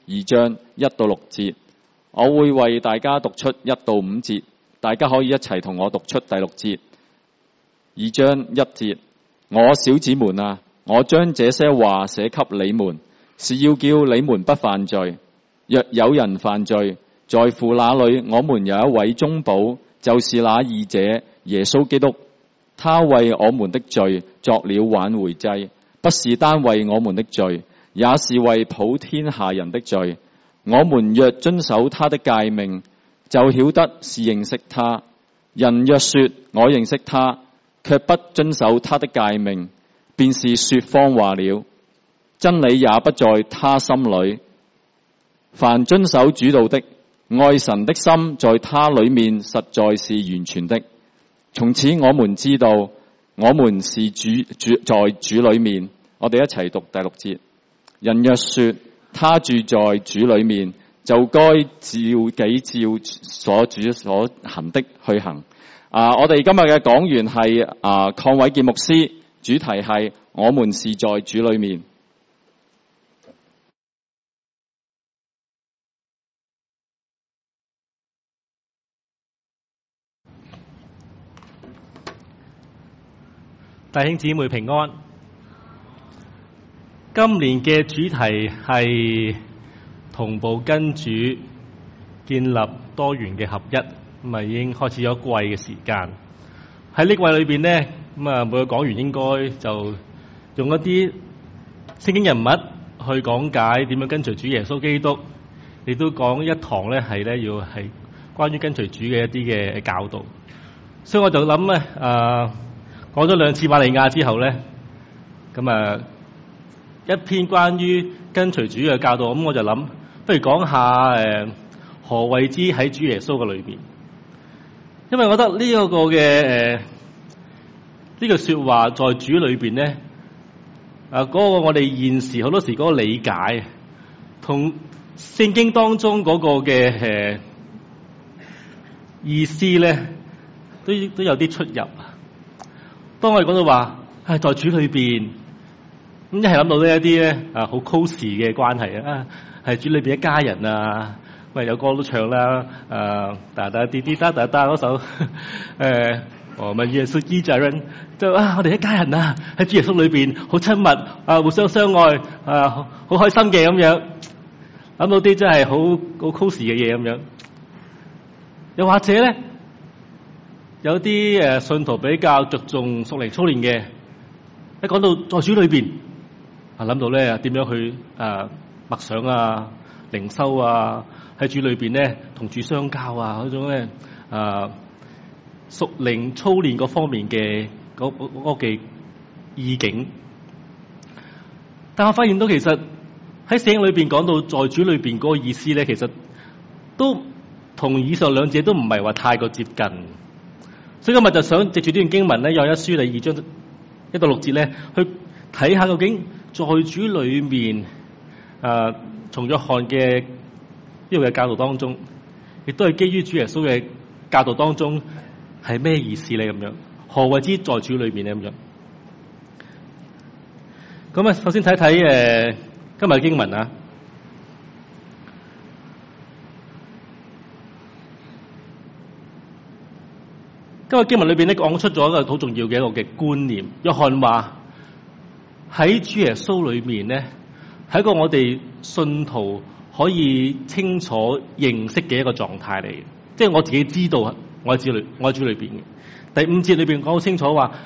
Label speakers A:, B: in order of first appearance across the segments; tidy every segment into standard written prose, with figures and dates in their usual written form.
A: 2章1到6節。我會為大家讀出1到5節，大家可以一齊同我讀出第6節。2章1節，我小子們啊，我將這些話寫給你們，是要叫你們不犯罪。若有人犯罪，在乎那裏我們有一位中保，就是那義者耶穌基督。他為我們的罪作了挽回祭，不是單為我們的罪，也是為普天下人的罪。我們若遵守他的誡命，就曉得是認識他。人若說我認識他，卻不遵守他的誡命，便是說謊話了。真理也不在他心裏。凡遵守主道的，愛神的心在他裏面實在是完全的。從此我們知道，我們是在主裏面。我哋一齊讀第6節。人若說他住在主裏面，就該照主所行的去行。我哋今日嘅講員係鄺偉健牧師，主題係我們是在主裏面。
B: 弟兄姊妹平安。今年嘅主題係同步跟主建立多元嘅合一，咁已經開始咗一季嘅時間。喺呢季裏邊呢，每個講員應該就用一啲聖經人物去講解點樣跟隨主耶穌基督，亦都講一堂呢係要係關於跟隨主嘅一啲嘅教導。所以我就諗咧，講咗2次瑪利亞之後咧，咁一篇關於跟隨主嘅教導，咁我就諗，不如講下何謂之喺主耶穌嘅裏邊。因為我覺得呢一個嘅呢句說話在主裏邊咧，嗰個我哋現時好多時嗰個理解，同聖經當中嗰個嘅意思咧，都有啲出入。當我哋講到話在主裏邊，咁一係諗到呢一啲咧好 close 嘅關係啊，係主裏邊一家人啊，喂有歌都唱啦，噠噠滴滴噠噠噠嗰首，我們耶穌一家人，就我哋一家人啊，喺主耶穌裏邊好親密互相相愛好開心嘅咁樣，諗到啲真係好 close 嘅嘢咁樣。又或者咧，有啲信徒比較着重屬靈操練嘅，一講到在主裏邊，諗到咧點樣去默想靈修喺主裏邊咧同主相交嗰種咧屬靈操練嗰方面嘅嗰嘅意境。但我發現到其實喺聖經裏邊講到在主裏邊嗰個意思咧，其實都同以上兩者都唔係話太過接近。所以今日就想藉住呢段經文咧，約壹書2章1到6節咧，去睇下究竟在主裏面從約翰嘅呢個嘅教導當中，亦都係基於主耶穌嘅教導當中係咩意思咧？咁樣何謂之在主裏面咧？咁樣咁首先睇睇今日嘅經文啊。今日經文裏邊咧講出咗一個好重要嘅一個嘅觀念。約翰話喺主耶穌裏面咧，係一個我哋信徒可以清楚認識嘅一個狀態嚟嘅，即係我自己知道我喺主裏邊嘅。第5節裏邊講好清楚話，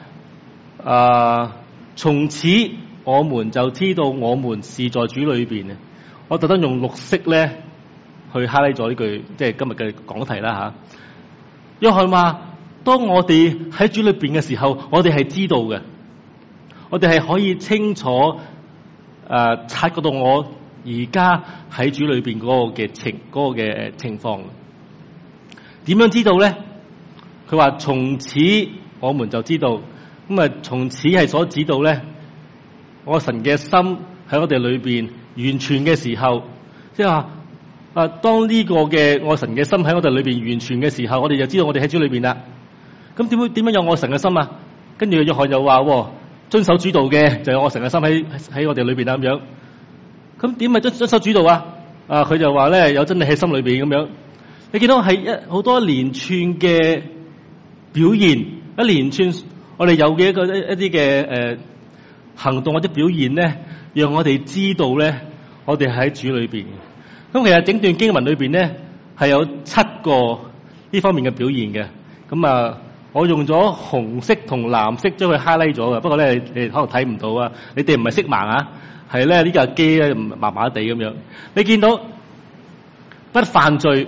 B: 從此我們就知道我們是在主裏邊嘅。我特登用綠色咧去 highlight 咗呢句，即係今日嘅講題啦吓。約翰話，當我哋喺主裏邊嘅時候，我哋係知道嘅，我哋係可以清楚察覺到我而家喺主裏邊嗰個嘅情況。點樣知道咧？佢話從此我們就知道，咁從此係所指到咧，我神嘅心喺我哋裏邊完全嘅時候，即係話當呢個嘅我神嘅心喺我哋裏邊完全嘅時候，我哋就知道我哋喺主裏邊啦。咁點樣有我神嘅心啊？跟住約翰又話，遵守主道嘅就有我神嘅心喺我哋裏邊啦咁樣。咁點係遵守主道啊？ 佢就話咧有真理喺心裏邊咁樣。你見到係好多連串嘅表現，一連串我哋有嘅一啲嘅行動或者表現咧，讓我哋知道咧，我哋喺主裏邊。咁其實整段經文裏邊咧係有7個呢方面嘅表現嘅。咁我用咗紅色同藍色將佢 highlight 咗嘅，不過咧你可能睇唔到啊。你哋唔係色盲啊，係咧呢架機咧麻麻地咁樣。你見到不犯罪，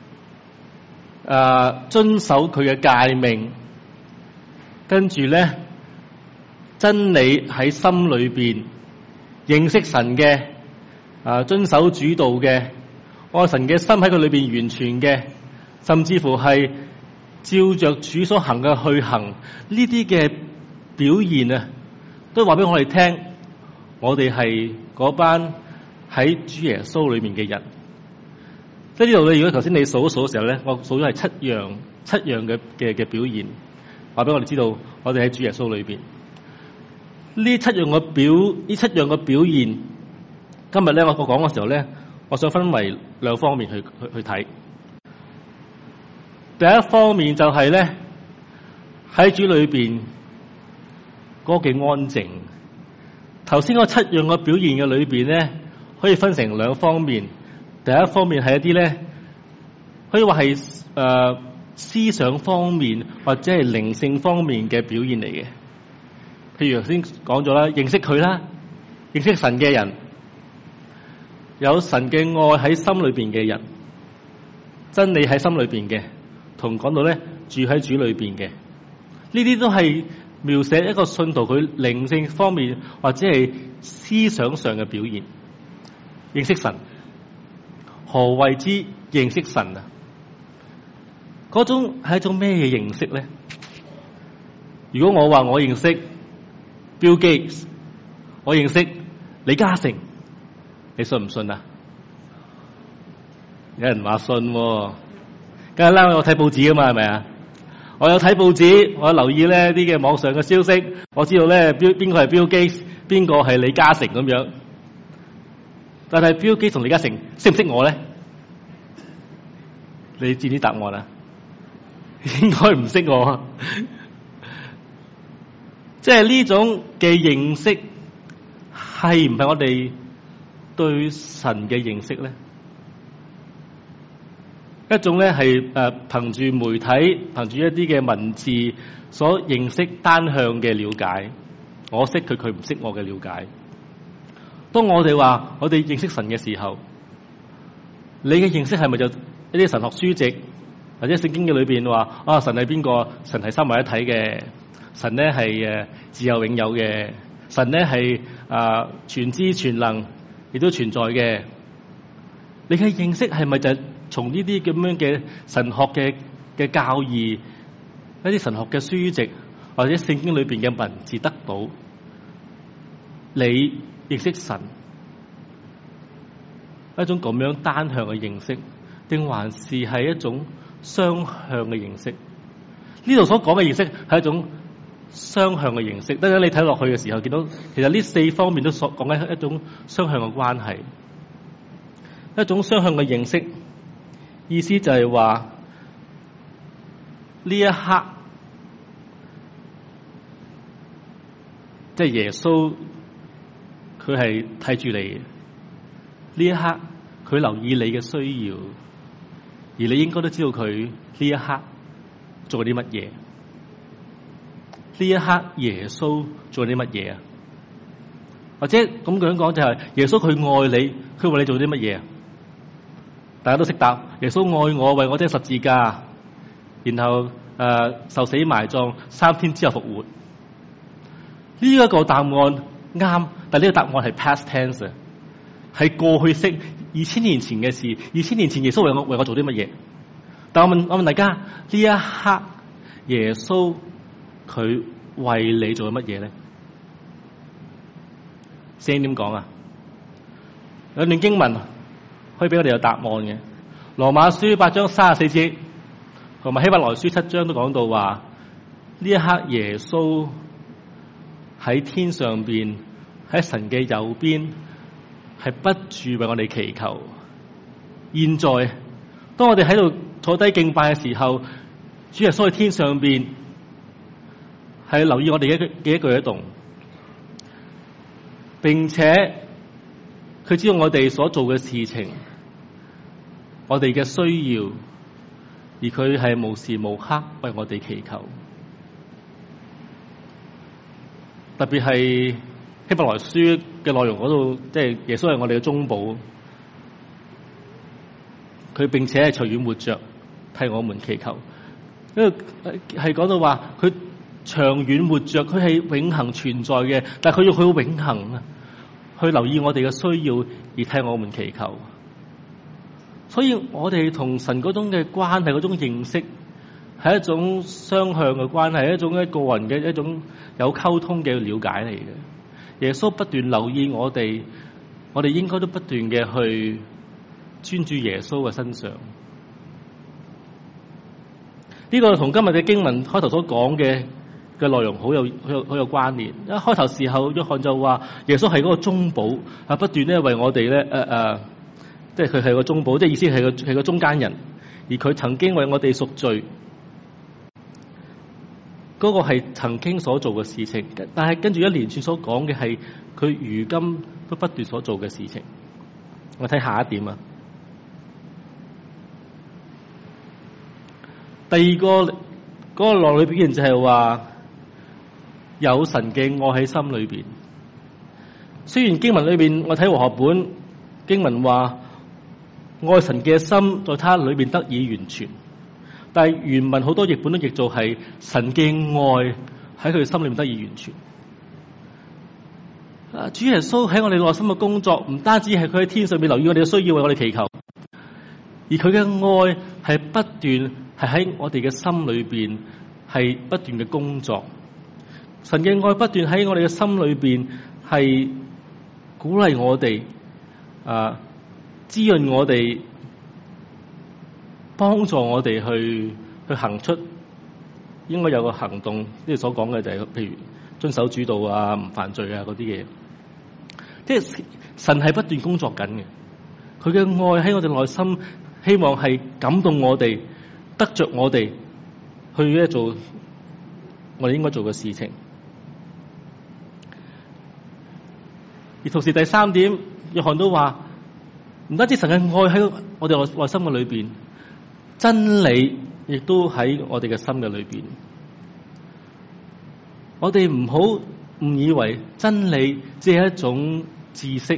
B: 遵守佢嘅誡命，跟住咧真理喺心裏邊，認識神嘅，遵守主道嘅，愛神嘅心喺佢裏邊完全嘅，甚至乎係照着主所行嘅去行，呢啲嘅表現啊，都話俾我哋聽，我哋係嗰班喺主耶穌裏面嘅人。即係呢度，如果頭先你數一數嘅時候咧，我數咗係七樣嘅表現，話俾我哋知道，我哋喺主耶穌裏邊。呢七樣嘅表現，今日咧我講嘅時候咧，我想分為2方面去睇。第一方面就係咧喺主裏邊嗰個嘅安靜。頭先嗰7樣嘅表現嘅裏邊咧，可以分成2方面。第一方面係一啲咧，可以話係思想方面或者係靈性方面嘅表現嚟嘅。譬如頭先講咗啦，認識佢啦，認識神嘅人，有神嘅愛喺心裏邊嘅人，真理喺心裏邊嘅，同講到咧住喺主裏邊嘅，呢啲都係描寫一個信徒佢靈性方面或者係思想上嘅表現。認識神，何謂之認識神啊？嗰種係一種咩嘢認識咧？如果我話我認識 Bill Gates， 我認識李嘉誠，你信唔信啊？有人話信喎，梗係啦，我有睇報紙㗎嘛，係咪啊？我有睇報紙，我有留意咧啲嘅網上嘅消息，我知道咧邊個係 Bill Gates， 邊個係李嘉誠咁樣。但係 Bill Gates 同李嘉誠識唔識我咧？你知唔知答案啊？應該唔識我。即係呢種嘅認識係唔係我哋對神嘅認識咧？一種咧係憑住媒體、憑住一啲嘅文字所認識單向嘅了解，我識佢，佢唔識我嘅了解。當我哋話我哋認識神嘅時候，你嘅認識係咪就一啲神學書籍或者聖經嘅裏邊話神係邊個？神係三位一體嘅。神咧係自有永有嘅，神咧係全知全能，亦都存在嘅。你嘅認識係咪就係從呢啲咁樣嘅神學嘅教義、一啲神學嘅書籍或者聖經裏邊嘅文字得到？你認識神一種咁樣單向嘅認識，定還是係一種雙向嘅認識？呢度所講嘅認識係一種雙向嘅認識，等陣你睇落去嘅時候，見到其實呢4方面都講緊一種雙向嘅關係，一種雙向嘅認識，意思就係話呢一刻，即係耶穌佢係睇住你嘅，呢一刻佢留意你嘅需要，而你應該都知道佢呢一刻做啲乜嘢。呢一刻耶穌做啲乜嘢啊？或者咁樣講就係耶穌佢愛你，佢為你做啲乜嘢啊？大家都識答，耶穌愛我，為我釘十字架，然後受死埋葬，3天之後復活。呢一個答案啱，但呢個答案係 past tense， 係過去式，2000年前嘅事。2000年前耶穌為我做啲乜嘢？但我問大家，呢一刻耶穌佢為你做咗乜嘢咧？聖經點講啊？有段經文可以俾我哋有答案嘅。羅馬書8章34節，同埋希伯來書7章都講到話，呢一刻耶穌喺天上邊，喺神嘅右邊，係不住為我哋祈求， 現在，當我哋喺度坐低敬拜嘅時候，主耶穌喺天上邊係留意我哋嘅一舉一動，並且佢知道我哋所做嘅事情，我哋嘅需要，而佢係無時無刻為我哋祈求。特別係希伯來書嘅內容嗰度，即係耶穌係我哋嘅中保，佢並且係隨遠活着，替我們祈求。因為係講到話佢長遠活着，佢係永恆存在嘅，但係佢要去永恆啊，去留意我哋嘅需要而替我們祈求。所以我哋同神嗰種嘅關係，嗰種認識，係一種雙向嘅關係，一種個人嘅一種有溝通嘅了解嚟嘅。耶穌不斷留意我哋應該都不斷嘅去專注耶穌嘅身上。呢個同今日嘅經文開頭所講嘅內容好有關聯。一開頭時候，約翰就話耶穌係嗰個中保，不斷咧為我哋咧即係佢係個中保，即係意思係個中間人，而佢曾經為我哋贖罪，嗰個係曾經所做嘅事情。但係跟住一連串所講嘅係佢如今都不斷所做嘅事情。我睇下一點啊。第二個嗰個內裏表現就係話有神嘅愛喺心裏邊。雖然經文裏邊我睇和合本經文話愛神嘅心在他裏邊得以完全，但係原文好多譯本都譯做係神嘅愛喺佢心裏面得以完全。主耶穌喺我哋內心嘅工作，唔單止係佢喺天上面留意我哋嘅需要，為我哋祈求，而佢嘅愛係不斷係喺我哋嘅心裏邊係不斷嘅工作。神嘅愛不斷喺我哋嘅心裏邊係鼓勵我哋，滋潤我哋，幫助我哋去行出應該有個行動。即係所講嘅就係譬如遵守主道啊、唔犯罪啊嗰啲嘢。即係神係不斷工作緊嘅，佢嘅愛喺我哋內心，希望係感動我哋，得着我哋去咧做我哋應該做嘅事情。而同時第三點，約翰都話唔單止神嘅愛喺我哋內心嘅裏邊，真理亦都喺我哋嘅心嘅裏邊。我哋唔好誤以為真理只係一種知識，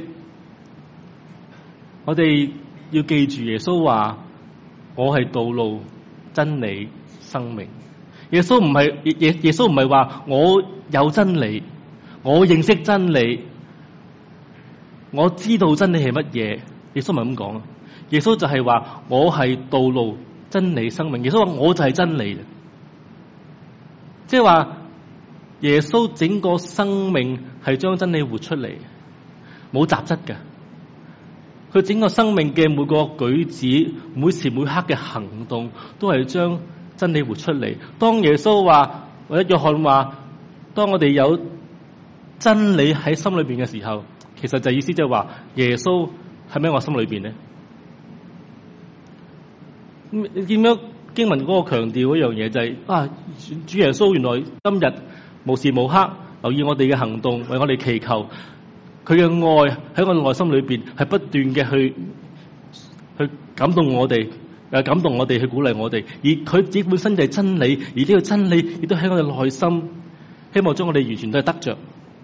B: 我哋要記住耶穌話：我係道路、真理、生命。耶穌唔係耶穌唔係話我有真理，我認識真理，我知道真理係乜嘢。耶穌唔係咁講啊！耶穌就係話我係道路、真理、生命。耶穌話我就係真理，即係話耶穌整個生命係將真理活出嚟，冇雜質嘅。佢整個生命嘅每個舉止、每時每刻嘅行動，都係將真理活出嚟。當耶穌話或者約翰話，當我哋有真理喺心裏邊嘅時候，其實就意思就係話耶穌係咪喺我心裏邊咧？你見到經文嗰個強調嗰樣嘢就係主耶穌原來今日無時無刻留意我哋嘅行動，為我哋祈求。佢嘅愛喺我哋內心裏邊係不斷嘅去感動我哋，感動我哋去鼓勵我哋。而佢自己本身就係真理，而呢個真理亦都喺我哋內心，希望將我哋完全都係得着。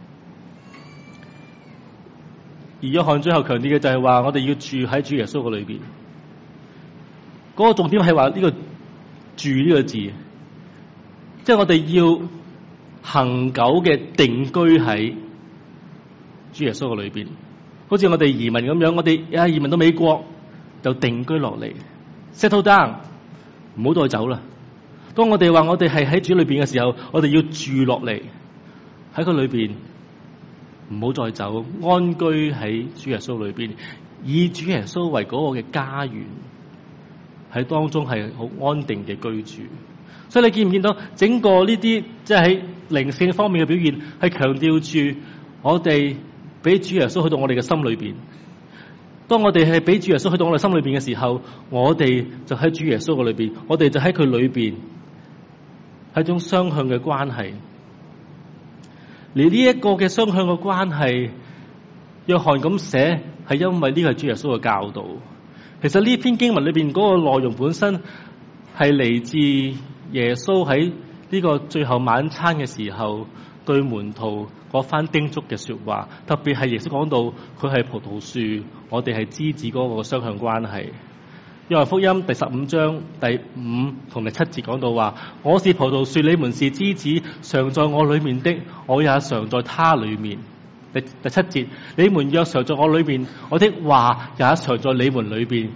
B: 而約翰最後強調嘅就係話，我哋要住喺主耶穌嘅裏邊。嗰個重點係話呢個住呢個字，即係我哋要恆久嘅定居喺主耶穌嘅裏邊。好似我哋移民咁樣，我哋移民到美國就定居落嚟 ，settle down， 唔好再走啦。當我哋話我哋係喺主裏邊嘅時候，我哋要住落嚟喺佢裏邊。唔好再走，安居喺主耶穌裏邊，以主耶穌為嗰個嘅家園，喺當中係好安定嘅居住。所以你見唔見到整個呢啲即係喺靈性方面嘅表現，係強調住我哋俾主耶穌去到我哋嘅心裏邊。 當我哋係俾主耶穌去到我哋心裏邊嘅時候，我哋就喺主耶穌嘅裏邊，我哋就喺佢裏邊，係一種雙向嘅關係。而呢一個嘅雙向嘅關係，約翰咁寫係因為呢個係主耶穌嘅教導。其實呢篇經文裏邊嗰個內容本身係嚟自耶穌喺呢個最後晚餐嘅時候對門徒嗰番叮囑嘅說話，特別係耶穌講到佢係葡萄樹，我哋係枝子嗰個雙向關係。約翰福音第15章第5同第7節講到話：我是葡萄樹，你們是枝子，常在我裏面的，我也常在他裏面。第7節，你們若常在我裏面，我的話也常在你們裏邊。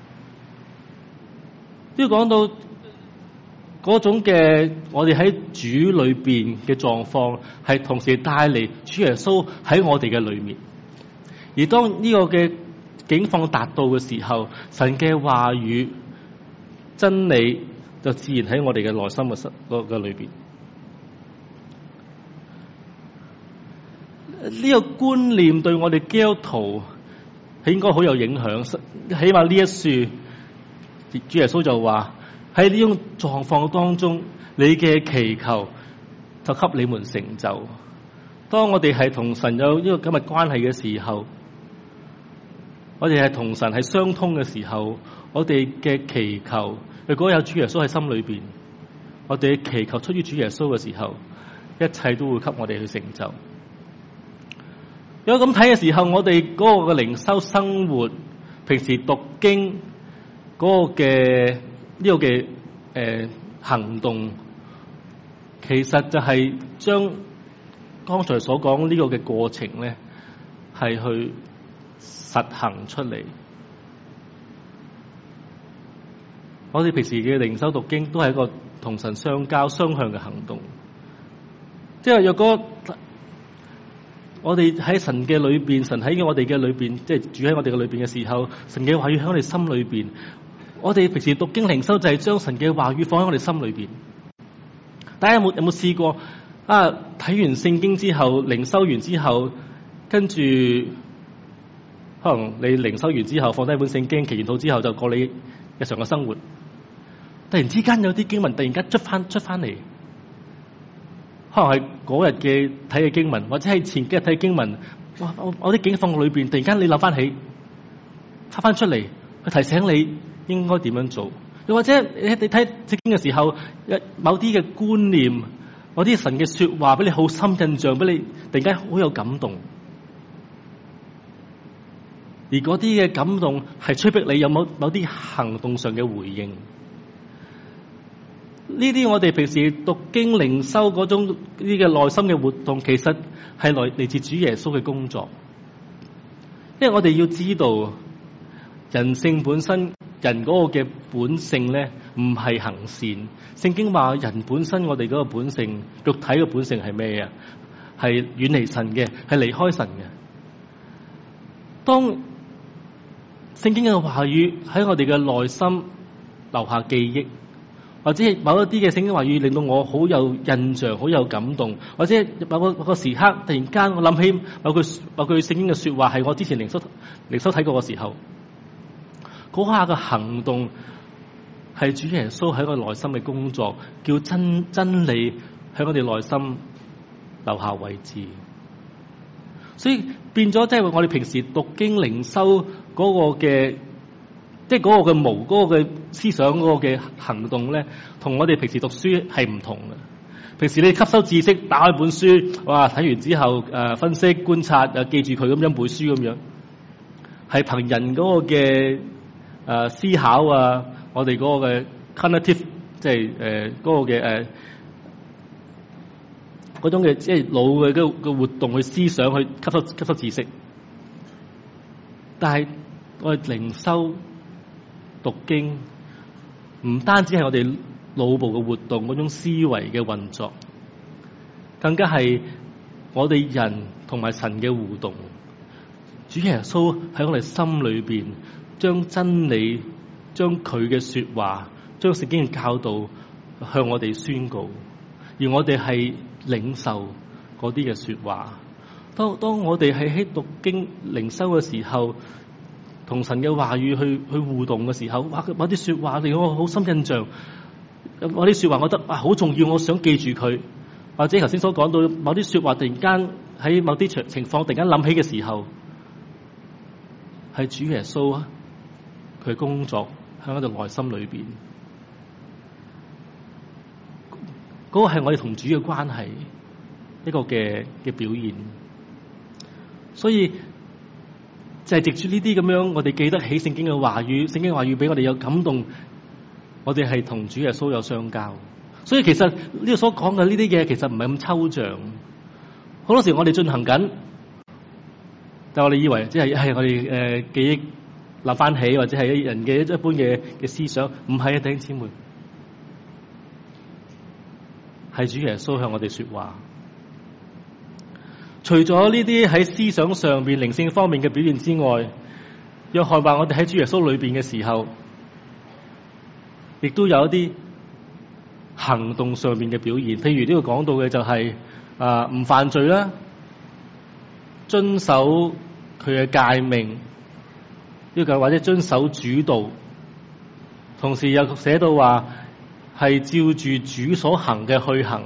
B: 都要講到嗰種嘅我哋喺主裏邊嘅狀況，係同時帶嚟主耶穌喺我哋嘅裏面。而當呢個嘅境況達到嘅時候，神嘅話語真理就自然喺我哋嘅內心嘅裏邊。呢個觀念對我哋基督徒係應該好有影響。起碼呢一書，主耶穌就話喺呢種狀況當中，你嘅祈求就給你們成就。當我哋係同神有呢個咁嘅關係嘅時候，我哋係同神係相通嘅時候，我哋嘅祈求，如果有主耶穌喺心裏邊，我哋嘅祈求出於主耶穌嘅時候，一切都會給我哋去成就。如果咁睇嘅時候，我哋嗰個嘅靈修生活，平時讀經嗰個嘅呢個嘅行動，其實就係將剛才所講呢個嘅過程咧，係去實行出嚟。我哋平時嘅靈修讀經都係一個同神相交雙向嘅行動，即係若果我哋喺神嘅裏邊，神喺我哋嘅裏邊，即係住喺我哋嘅裏邊嘅時候，神嘅話語喺我哋心裏邊。我哋平時讀經靈修就係將神嘅話語放喺我哋心裏邊。大家有冇試過啊？睇完聖經之後，靈修完之後，跟住可能你靈修完之後放低本聖經，祈完禱之後就過你日常嘅生活。突然之間有啲經文突然間出翻嚟。可能係嗰日嘅睇嘅經文，或者係前幾日睇嘅經文，我啲經放喺裏邊，突然間你諗翻起，插翻出嚟，去提醒你應該點樣做。又或者你睇聖經嘅時候，某啲嘅觀念，某啲神嘅說話俾你好深印象，俾你突然間好有感動。而嗰啲嘅感動係催逼你有某啲行動上嘅回應。呢啲我哋平時讀經靈修嗰種呢嘅內心嘅活動，其實係嚟自主耶穌嘅工作。因為我哋要知道，人性本身，人嗰個嘅本性咧，唔係行善。聖經話人本身，我哋嗰個本性，肉體嘅本性係咩啊？係遠離神嘅，係離開神嘅。當聖經嘅話語喺我哋嘅內心留下記憶，或者某一啲嘅聖經話語令到我好有印象、好有感動，或者某個時刻突然間我諗起某句聖經嘅說話係我之前靈修睇過嘅時候，嗰下嘅行動係主耶穌喺我內心嘅工作，叫真理喺我哋內心留下位置。所以變咗即係我哋平時讀經靈修嗰個嘅。即係嗰個嘅嗰個嘅思想嗰個嘅行動咧，同我哋平時讀書係唔同嘅。平時你吸收知識，打開本書，哇，睇完之後分析觀察，記住佢咁樣背書咁樣，係憑人嗰個嘅思考啊，我哋嗰個嘅 cognitive， 即係嗰個嘅嗰種嘅即係腦嘅活動去思想去吸收知識。但係我哋靈修讀經唔單止係我哋腦部嘅活動嗰種思維嘅運作，更加係我哋人同埋神嘅互動。主耶穌喺我哋心裏邊將真理、將佢嘅說話、將聖經嘅教導向我哋宣告，而我哋係領受嗰啲嘅說話。當我哋係喺讀經靈修嘅時候， 同神嘅話語去互動嘅時候，哇！某啲說話令我好深印象，某啲說話我覺得好重要，我想記住佢。或者頭先所講到某啲說話，突然間喺某啲情況突然間諗起嘅時候，係主耶穌啊，佢工作喺我哋內心裏邊，嗰個係我哋同主嘅關係一個嘅表現。所以就係藉住呢啲咁樣，我哋記得起聖經嘅話語，聖經話語俾我哋有感動，我哋係同主耶穌有相交。所以其實呢個所講嘅呢啲嘢，其實唔係咁抽象。好多時我哋進行緊，但我哋以為即係我哋記憶立翻起，或者係人嘅一般嘅思想，唔係啊，弟兄姊妹，係主耶穌向我哋說話。除咗呢啲喺思想上邊、靈性方面嘅表現之外，約翰話我哋喺主耶穌裏邊嘅時候，亦都有一啲行動上面嘅表現。譬如呢個講到嘅就係唔犯罪啦，遵守佢嘅誡命，呢個或者遵守主道，同時又寫到話係照住主所行嘅去行。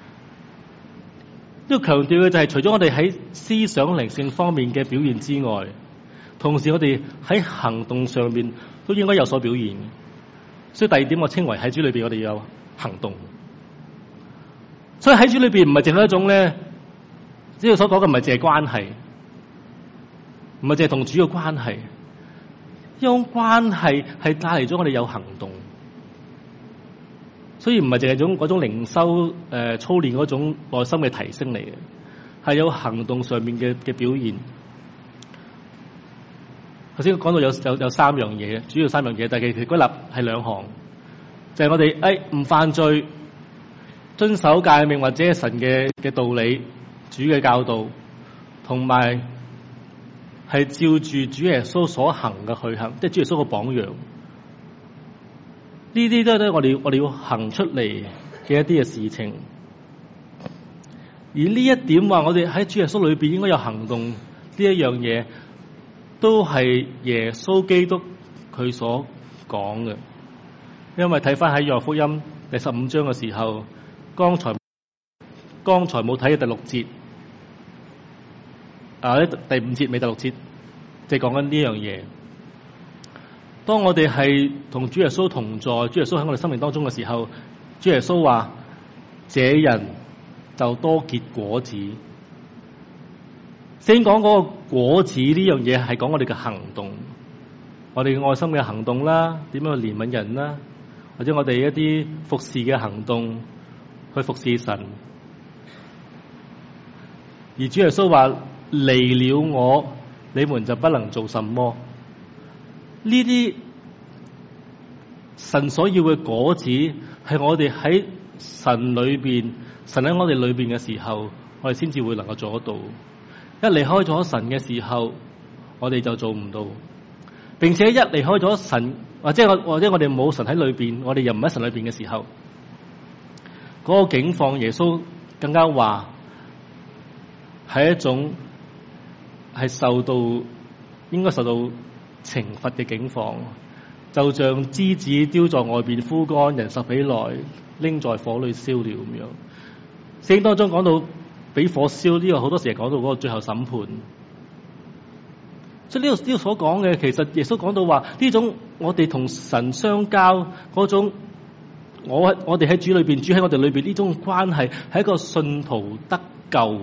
B: 呢個強調嘅就係除咗我哋喺思想靈性方面嘅表現之外，同時我哋喺行動上面都應該有所表現。所以第二點我稱為喺主裏邊我哋有行動。所以喺主裏邊唔係淨係一種咧，呢度所講嘅唔係淨係關係，唔係淨係同主嘅關係，呢種關係係帶嚟咗我哋有行動。所以唔係淨係嗰種靈修操練嗰種內心嘅提升嚟嘅，係有行動上面嘅表現。頭先講到有三樣嘢，主要三樣嘢，但係其實歸納係兩項，就係我哋唔犯罪、遵守誡命或者係神嘅道理、主嘅教導，同埋係照住主耶穌所行嘅去行，即係主耶穌嘅榜樣。呢啲都係我哋要行出嚟嘅一啲嘅事情。而呢一點話，我哋喺主耶穌裏邊應該有行動呢一樣嘢，都係耶穌基督佢所講嘅。因為睇翻喺約翰福音第15章嘅時候，剛才冇睇嘅第6節，第5節尾第6節，就係講緊呢樣嘢。當我哋係同主耶穌同在，主耶穌喺我哋生命當中嘅時候，主耶穌話：這人就多結果子。先講嗰個果子呢樣嘢係講我哋嘅行動，我哋嘅愛心嘅行動啦，點樣去憐憫人啦，或者我哋一啲服侍嘅行動去服侍神。而主耶穌話：離了我，你們就不能做什麼。呢啲神所要嘅果子，係我哋喺神裏邊，神喺我哋裏邊嘅時候，我哋先至會能夠做得到。一離開咗神嘅時候，我哋就做唔到。並且一離開咗神，或者我哋冇神喺裏邊，我哋又唔喺神裏邊嘅時候，嗰個境況，耶穌更加話係一種係應該受到懲罰嘅境況，就像枝子丟在外邊枯乾，人拾起來拎在火裏燒了咁樣。聖經當中講到俾火燒，呢個好多時係講到嗰個最後審判。所以呢度所講嘅，其實耶穌講到話呢種我哋同神相交嗰種，我哋喺主裏邊，主喺我哋裏邊呢種關係，係一個信徒得救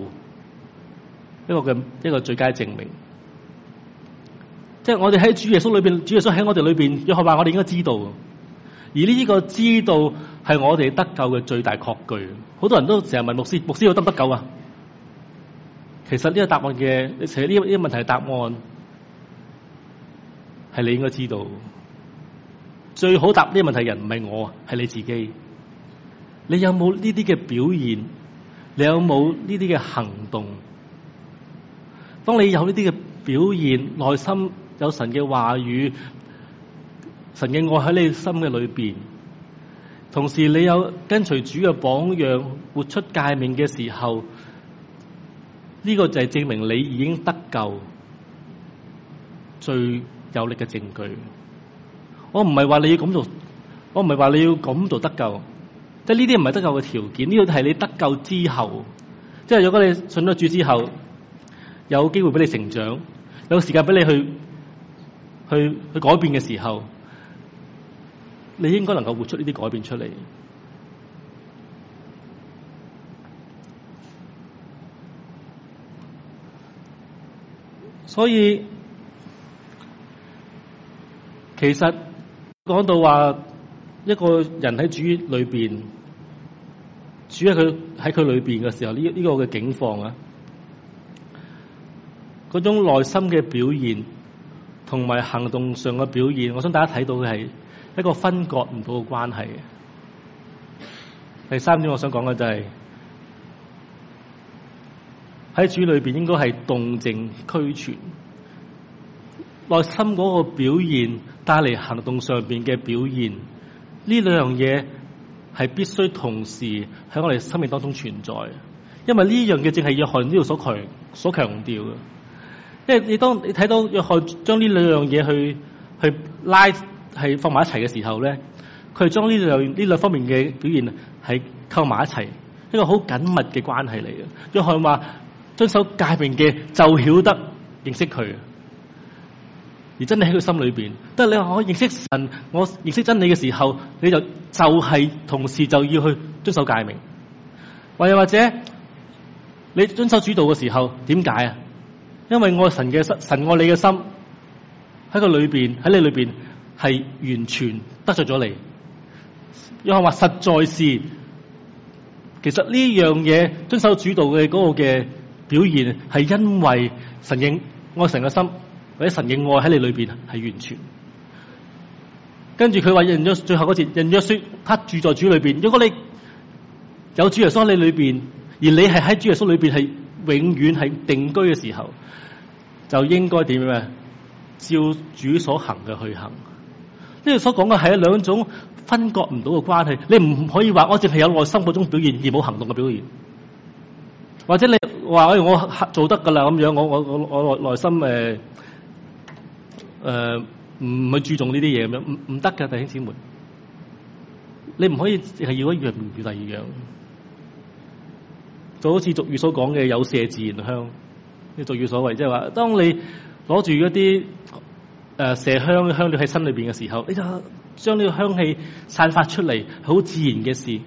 B: 一個最佳證明。即係我哋喺主耶穌裏邊，主耶穌喺我哋裏邊，約翰話我哋應該知道。而呢個知道係我哋得救嘅最大確據。好多人都成日問牧師我得唔得救啊？其實呢個答案嘅，其實呢個問題嘅答案係你應該知道。最好答呢個問題嘅人唔係我，係你自己。你有冇呢啲嘅表現？你有冇呢啲嘅行動？當你有呢啲嘅表現，內心有神嘅話語，神嘅愛喺你心嘅裏邊，同時你有跟隨主嘅榜樣，活出誡命嘅時候，呢個就係證明你已經得救最有力嘅證據。我唔係話你要咁做，我唔係話你要咁做得救，即係呢啲唔係得救嘅條件，呢個係你得救之後，即係如果你信咗主之後，有機會俾你成長，有時間俾你去改變嘅時候，你應該能夠活出呢啲改變出嚟。所以其實講到話一個人喺主裏邊，主喺佢裏邊嘅時候，呢個嘅境況啊，嗰種內心嘅表現同埋行動上嘅表現，我想大家睇到嘅係一個分割唔到嘅關係。第三點我想講嘅就係喺主裏邊應該係動靜俱全，內心嗰個表現帶嚟行動上邊嘅表現，呢兩樣嘢係必須同時喺我哋生命當中存在，因為呢樣嘢正係約翰呢度所強調嘅。因為你當你睇到約翰將呢兩樣嘢去拉係放埋一齊嘅時候咧，佢係將呢兩方面嘅表現係扣埋一齊，一個好緊密嘅關係嚟嘅。約翰話遵守誡命嘅就曉得認識佢，而真係喺佢心裏邊。但係你話我認識神，我認識真理嘅時候，你就係同時就要去遵守誡命，或者你遵守主道嘅時候，點解啊？因為愛神愛你嘅心喺個裏邊，喺你裏邊係完全得罪咗你。約翰話實在是，其實呢樣嘢遵守主道嘅嗰個嘅表現係因為神嘅愛神嘅心，或者神嘅愛喺你裏邊係完全。跟住佢話認咗最後嗰節，認咗說他住在主裏邊。如果你有主耶穌喺你裏邊，而你係喺主耶穌裏邊係永遠係定居嘅時候，就應該點樣？照主所行嘅去行。呢度所講嘅係兩種分割唔到嘅關係。你唔可以話我淨係有內心嗰種表現而冇行動嘅表現，或者你話我做得噶啦咁樣，我內心唔去注重呢啲嘢咁樣，唔得嘅，弟兄姊妹。你唔可以淨係要一樣唔要第二樣，就好似俗語所講嘅有麝自然香。呢俗語所謂即係話，當你攞住一啲麝香料喺身裏邊嘅時候，你就將呢個香氣散發出嚟，係好自然嘅事。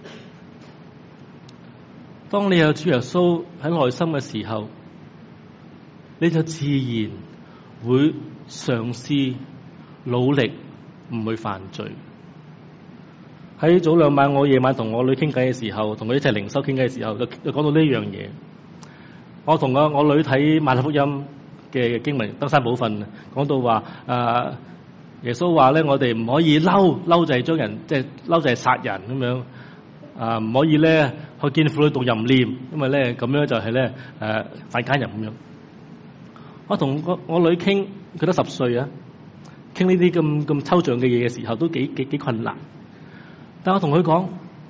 B: 當你有主耶穌喺內心嘅時候，你就自然會嘗試努力唔去犯罪。喺早兩晚我夜晚同我女傾偈嘅時候，同佢一齊靈修傾偈嘅時候，就講到呢樣嘢。我同我女睇馬太福音嘅經文登山寶訓，講到話耶穌話咧，我哋唔可以嬲就係將人，即係嬲就係殺人咁樣，唔可以咧去見婦女動淫念，因為咧咁樣就係咧犯奸淫咁樣。我同我女傾，佢得10歲啊，傾呢啲咁抽象嘅嘢嘅時候都幾困難。但我同佢講，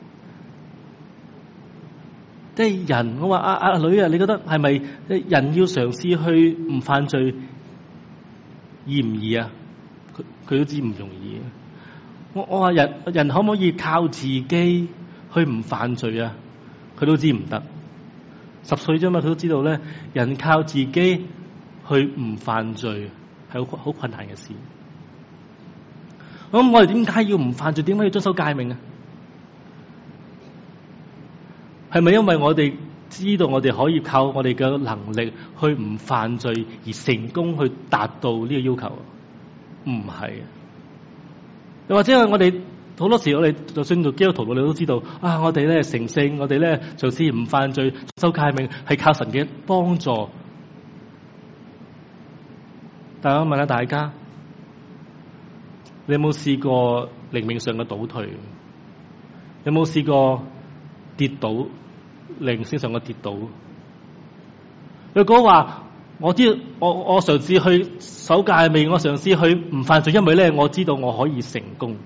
B: 即係人，我話阿女啊，你覺得係咪人要嘗試去唔犯罪易唔易啊？佢都知唔容易。我話人可唔可以靠自己去唔犯罪啊？佢都知唔得。10歲啫嘛，佢都知道咧，人靠自己去唔犯罪係好困難嘅事。咁我哋點解要唔犯罪？點解要遵守誡命啊？係咪因為我哋知道我哋可以靠我哋嘅能力去唔犯罪而成功去達到呢個要求？唔係。又或者係我哋好多時我哋就算做基督徒，我哋都知道我哋咧成聖，我哋咧做事唔犯罪，遵守誡命係靠神嘅幫助。但係我問下大家，你有冇試過靈命上嘅倒退？有冇試過跌倒，靈性上嘅跌倒？如果話我嘗試去守誡命，我嘗試去唔犯罪，因為咧我知道我可以成功，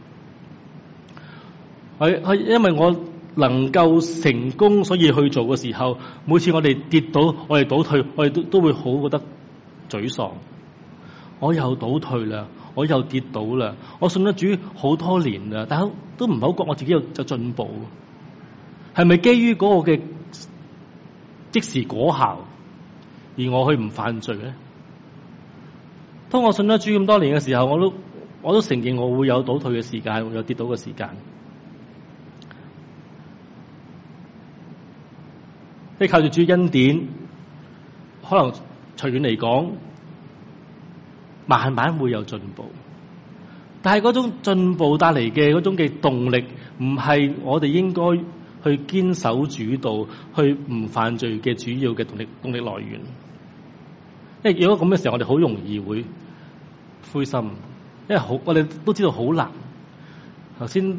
B: 係因為我能夠成功，所以去做嘅時候，每次我哋跌倒，我哋倒退，我哋都會好覺得沮喪。 我又倒退啦，我又跌倒啦，我信咗主好多年啦，但係都唔係好覺我自己有進步。係咪基於嗰個嘅即時果效，而我去唔犯罪咧？當我信咗主咁多年嘅時候，我都承認我會有倒退嘅時間，會有跌倒嘅時間。即係靠住主恩典，可能長遠嚟講，慢慢會有進步。但係嗰種進步帶嚟嘅嗰種嘅動力，唔係我哋應該去堅守主道、去唔犯罪嘅主要嘅動力來源。因為如果咁嘅時候，我哋好容易會灰心，因為我哋都知道好難。頭先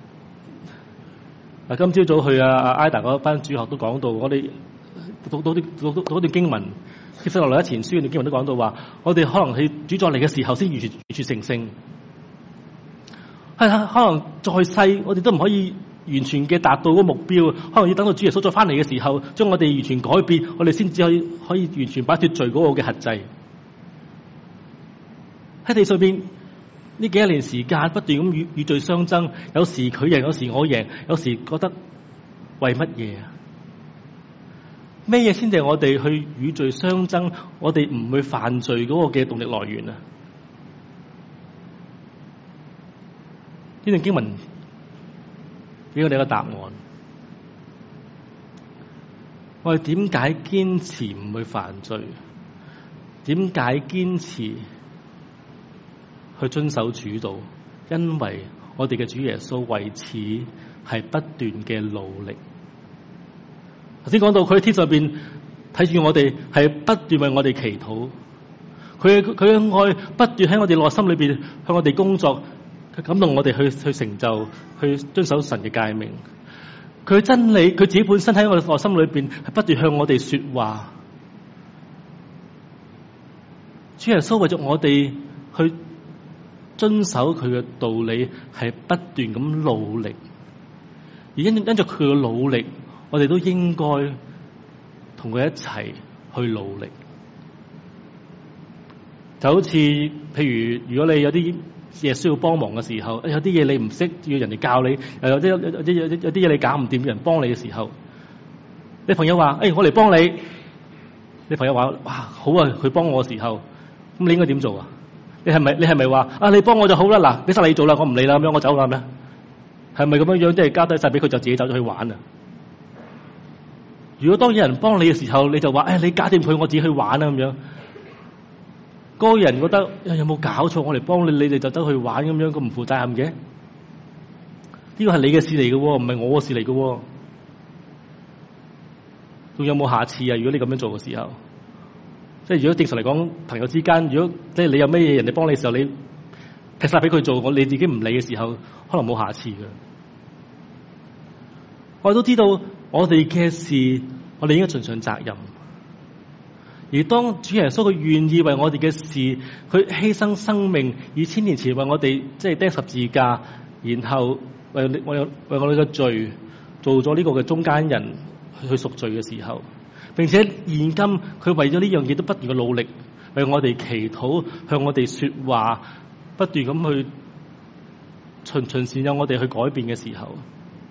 B: 今朝早去Ida 嗰班主學都講到，我哋讀段經文，帖撒羅尼迦前書段經文都講到話，我哋可能係主再嚟嘅時候先完全成聖。係啊，可能在世我哋都唔可以完全嘅達到嗰個目標，可能要等到主耶穌再翻嚟嘅時候，將我哋完全改變，我哋先至可以完全擺脫罪嗰個嘅轄制。喺地上邊呢幾年時間不斷咁與罪相爭，有時佢贏，有時我贏，有時覺得為乜嘢啊？咩嘢先至係我哋去與罪相爭，我哋唔去犯罪嗰個嘅動力來源啊？呢段經文俾我哋一個答案。我哋點解堅持唔去犯罪？點解堅持去遵守主道？因為我哋嘅主耶穌為此係不斷嘅努力。頭先講到佢喺天上邊睇住我哋，係不斷為我哋祈禱。佢嘅愛不斷喺我哋內心裏邊向我哋工作。佢感動我哋去成就，去遵守神嘅誡命。佢嘅真理，佢自己本身喺我哋內心裏邊係不斷向我哋說話。主耶穌為咗我哋去遵守佢嘅道理，係不斷咁努力。而因着佢嘅努力，我哋都應該同佢一齊去努力。就好似譬如，如果你有啲嘢需要幫忙嘅時候，有啲嘢你唔識，要人哋教你；又有啲嘢你搞唔掂，要人幫你嘅時候，你朋友話：我嚟幫你。你朋友話：哇，好啊！佢幫我嘅時候，咁你應該點做啊？你係咪話你幫我就好啦？嗱，俾晒你做啦，我唔理啦，咁樣我走啦咩？係咪咁樣樣？即係交低晒俾佢，就自己走咗去玩啊？如果當有人幫你嘅時候，你就話：你搞掂佢，我自己去玩啦咁樣。嗰個人覺得有冇搞錯？我嚟幫你，你哋就走去玩咁樣，咁唔負責任嘅？呢個係你嘅事嚟嘅喎，唔係我嘅事嚟嘅喎。仲有冇下次啊？如果你咁樣做嘅時候，即係如果正常嚟講，朋友之間，如果即係你有咩嘢人哋幫你嘅時候，你劈晒俾佢做，你自己唔理嘅時候，可能冇下次嘅。我哋都知道，我哋嘅事，我哋應該盡上責任。而當主耶穌佢願意為我哋嘅事，佢犧牲生命，2000年前為我哋即係釘十字架，然後為我哋嘅罪做咗呢個嘅中間人去贖罪嘅時候，並且現今佢為咗呢樣嘢都不斷嘅努力，為我哋祈禱，向我哋說話，不斷咁去循善誘我哋去改變嘅時候，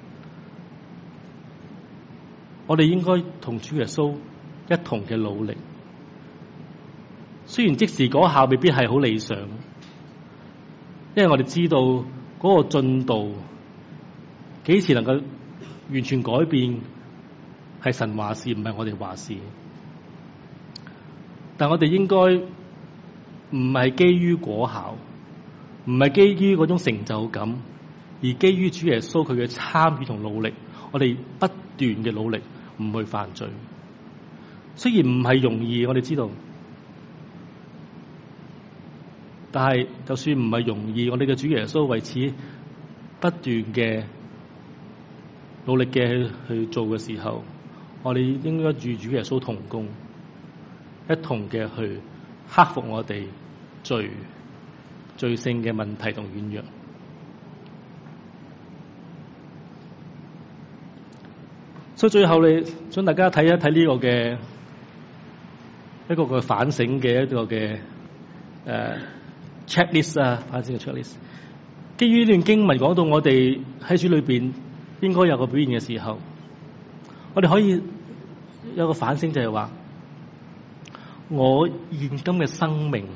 B: 我哋應該同主耶穌一同嘅努力。雖然即時嗰效未必係好理想，因為我哋知道嗰個進度幾時能夠完全改變，係神話事，唔係我哋話事。但我哋應該唔係基於果效，唔係基於嗰種成就感，而基於主耶穌佢嘅參與同努力，我哋不斷嘅努力，唔去犯罪。雖然唔係容易，我哋知道。但係，就算唔係容易，我哋嘅主耶穌為此不斷嘅努力嘅去做嘅時候，我哋應該與主耶穌同工，一同嘅去克服我哋罪性嘅問題同軟弱。所以最後，你想大家睇一睇呢個嘅一個嘅反省嘅一個嘅 checklist 啊，反正嘅 checklist。基於呢段經文講到我哋喺主裏邊應該有個表現嘅時候，我哋可以有個反省，就係話我現今嘅生命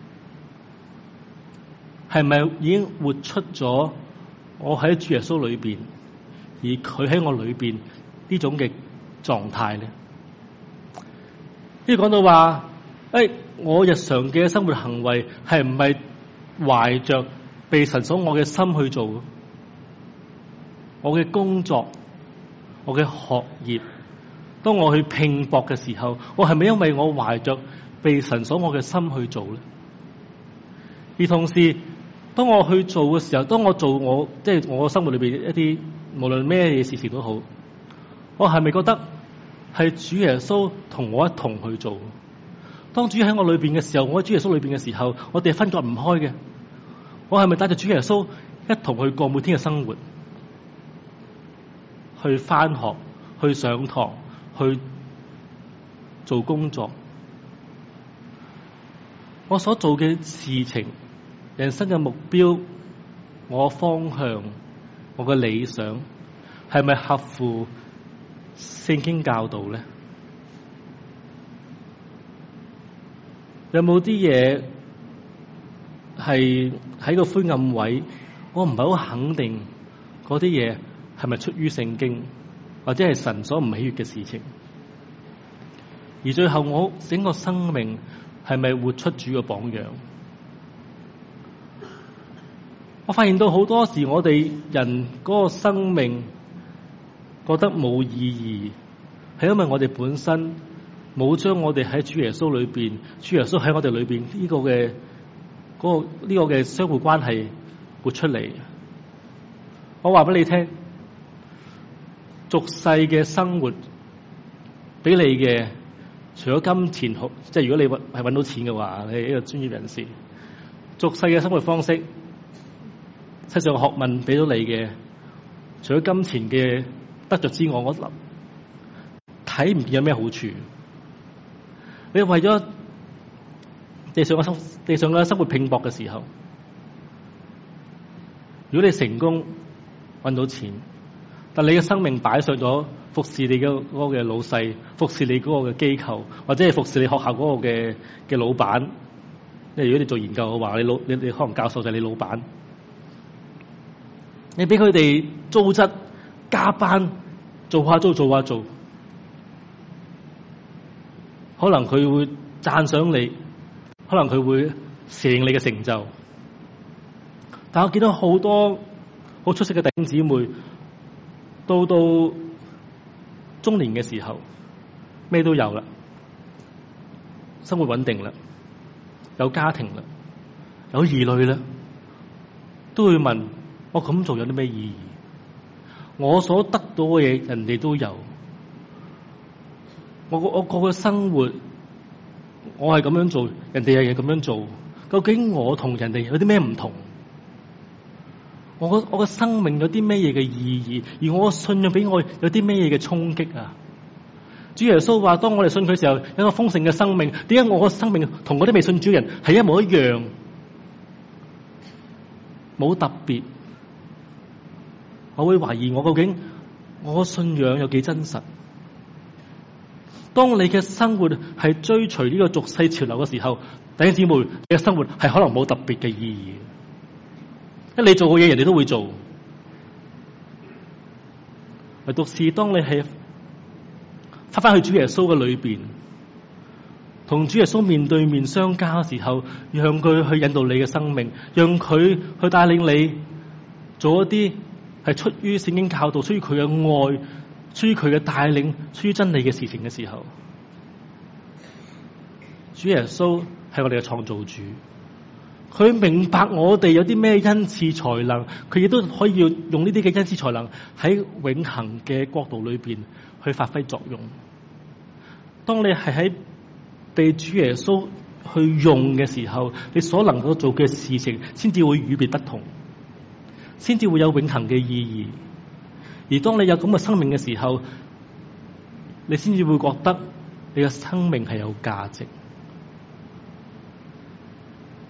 B: 係咪已經活出咗我喺主耶穌裏邊，而佢喺我裏邊呢種嘅狀態咧？呢講到話，我日常嘅生活行為係唔係懷着被神所愛嘅心去做？我嘅工作，我嘅學業，當我去拼搏嘅時候，我係咪因為我懷着被神所愛嘅心去做咧？而同時，當我去做嘅時候，當我做我我生活裏邊一啲無論咩嘢事情都好，我係咪覺得係主耶穌同我一同去做？當主喺我裏邊嘅時候，我喺主耶穌裏邊嘅時候，我哋係分割唔開嘅。我係咪帶着主耶穌一同去過每天嘅生活，去返學、去上堂、去做工作？我所做嘅事情、人生嘅目標、我方向、我嘅理想，係咪合乎聖經教導咧？有冇啲嘢係喺個灰暗位，我唔係好肯定嗰啲嘢係咪出於聖經，或者係神所唔喜悅嘅事情？而最後我整個生命係咪活出主嘅榜樣？我發現到好多時我哋人嗰個生命覺得冇意義，係因為我哋本身冇將我哋喺主耶穌裏邊，主耶穌喺我哋裏邊呢個嘅相互關係活出嚟。我話俾你聽，俗世嘅生活俾你嘅，除咗金錢，即係如果你係揾到錢嘅話，你係一個專業人士。俗世嘅生活方式，世上學問俾到你嘅，除咗金錢嘅得着之外，我諗睇唔見有咩好處。你為咗地上嘅生活拼搏嘅時候，如果你成功揾到錢，但你嘅生命擺上咗服侍你嗰個嘅老細，服侍你嗰個嘅機構，或者係服侍你學校嗰個嘅老闆。即係如果你做研究嘅話，你可能教授就係你老闆。你俾佢哋糟質加班做下做，可能佢會讚賞你，可能佢會承認你嘅成就。但我見到好多好出色嘅弟兄姊妹，到中年嘅時候，咩都有啦，生活穩定啦，有家庭啦，有兒女啦，都會問我咁做有啲咩意義？我所得到嘅嘢，人哋都有。我個嘅生活，我係咁樣做，人哋又係咁樣做。究竟我同人哋有啲咩唔同？我嘅生命有啲咩嘢嘅意義？而我嘅信仰俾我有啲咩嘢嘅衝擊啊？主耶穌話：當我哋信佢嘅時候，有一個豐盛嘅生命。點解我嘅生命同嗰啲未信主嘅人係一模一樣，冇特別？我會懷疑我究竟我嘅信仰有幾真實？當你嘅生活係追隨呢個俗世潮流嘅時候，弟兄姊妹，你嘅生活係可能冇特別嘅意義。因為你做嘅嘢，人哋都會做。唯獨是當你係翻去主耶穌嘅裏邊，同主耶穌面對面相交嘅時候，讓佢去引導你嘅生命，讓佢去帶領你做一啲係出於聖經教導、出於佢嘅愛、出於佢嘅帶領、出於真理嘅事情嘅時候，主耶穌係我哋嘅創造主。佢明白我哋有啲咩恩賜才能，佢亦都可以用呢啲嘅恩賜才能喺永恆嘅國度裏邊去發揮作用。當你係喺被主耶穌去用嘅時候，你所能夠做嘅事情先至會與別不同，先至會有永恆嘅意義。而當你有咁嘅生命嘅時候，你先至會覺得你嘅生命係有價值。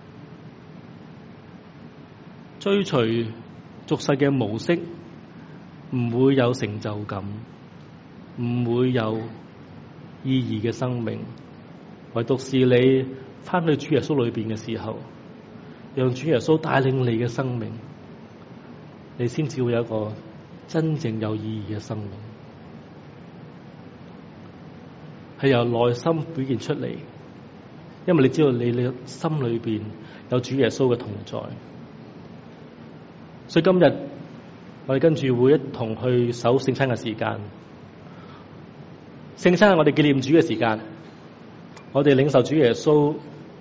B: 追隨俗世嘅模式，唔會有成就感，唔會有意義嘅生命。唯獨是你翻去主耶穌裏邊嘅時候，讓主耶穌帶領你嘅生命，你先至會有一個真正有意義嘅生命，係由內心表現出嚟。因為你知道你心裏邊有主耶穌嘅同在，所以今日我哋跟住會一同去守聖餐嘅時間。聖餐係我哋紀念主嘅時間，我哋領受主耶穌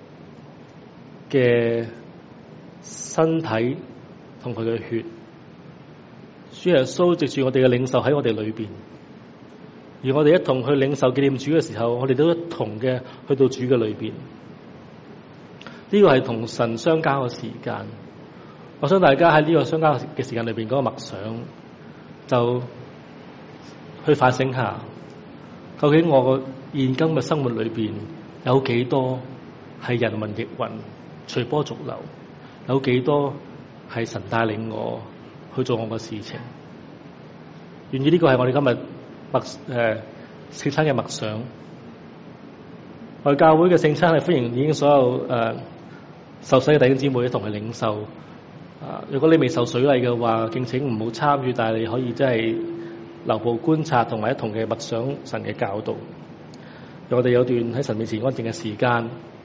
B: 嘅身體同佢嘅血。主耶穌藉住我哋嘅領受喺我哋裏邊，而我哋一同去領受紀念主嘅時候，我哋都一同嘅去到主嘅裏邊。呢個係同神相交嘅時間。我想大家喺呢個相交嘅時間裏邊嗰個默想，就去反省下，究竟我個現今嘅生活裏邊有幾多係人云亦云、隨波逐流，有幾多係神帶領我去做我嘅事情。願意呢個係我哋今日聖餐嘅默想。我哋教會嘅聖餐係歡迎已經所有受洗嘅弟兄姊妹一同去領受。如果你未受水禮嘅話，敬請唔好參與，但係你可以真係留步觀察，同埋一同嘅默想神嘅教導。讓我哋有段喺神面前安靜嘅時間。